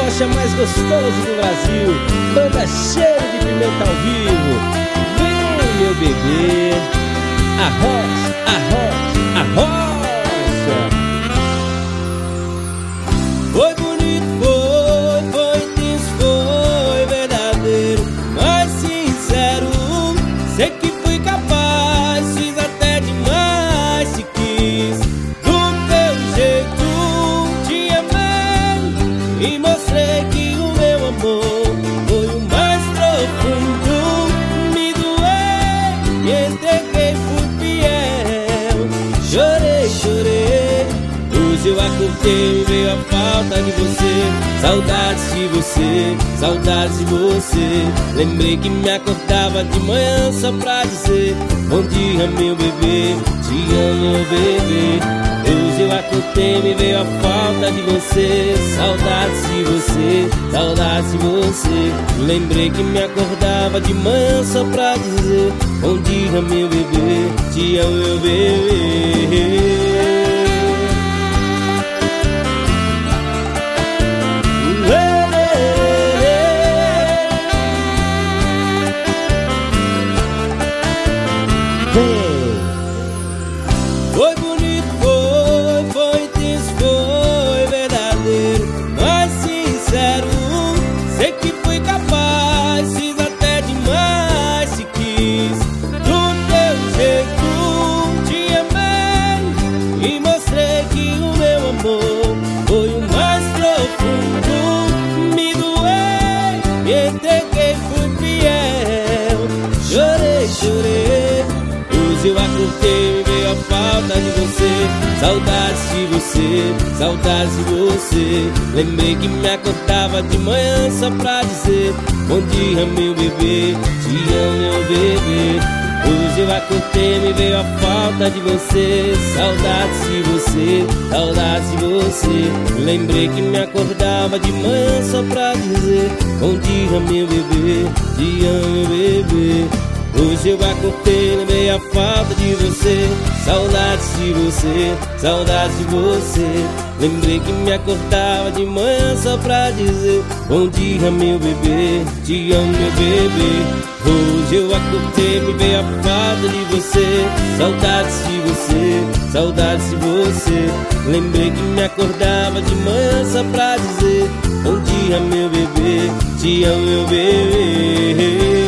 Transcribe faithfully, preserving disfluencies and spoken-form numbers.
fantoche mais gostoso do Brasil, banda cheia de pimenta ao vivo. Vem, meu bebê, arroz, arroz, arroz. Foi bonito, foi, foi intenso, foi verdadeiro, mas sincero. Sei que fui capaz, fiz até demais, se quis. Do teu jeito te amei e mostrei que o meu amor foi o mais profundo. Me doei e entreguei, fui fiel. Chorei, chorei, hoje eu acordei, veio a falta de você. Saudades de você, saudades de você. Lembrei que me acordava de manhã só pra dizer bom dia, meu bebê, te amo, meu bebê. Hoje eu acordei, me veio a falta de você. Saudades de você, saudades de você. Lembrei que me acordava de manhã só pra dizer bom dia, meu bebê, te amo, meu bebê. Foi bonito, foi, foi intenso, foi verdadeiro, mas sincero. Sei que fui capaz, fiz até demais, se quis. Do teu jeito te amei e mostrei que o meu amor foi o mais profundo. Me doei, me entreguei, fui fiel. Chorei, chorei, hoje eu acordei, me veio a falta de você. Saudades de você, saudades de você. Lembrei que me acordava de manhã só pra dizer bom dia, meu bebê, te amo, meu bebê. Hoje eu acordei, me veio a falta de você. Saudades de você, saudades de você. Lembrei que me acordava de manhã só pra dizer bom dia, meu bebê, te amo, meu bebê. Hoje eu acordei, lembrei a falta de você. Saudades de você, saudades de você. Lembrei que me acordava de manhã só pra dizer bom dia, meu bebê, te amo, meu bebê. Hoje eu acordei, me veio a falta de você. Saudades de você, saudades de você. Lembrei que me acordava de manhã só pra dizer bom dia, meu bebê, te amo, meu bebê.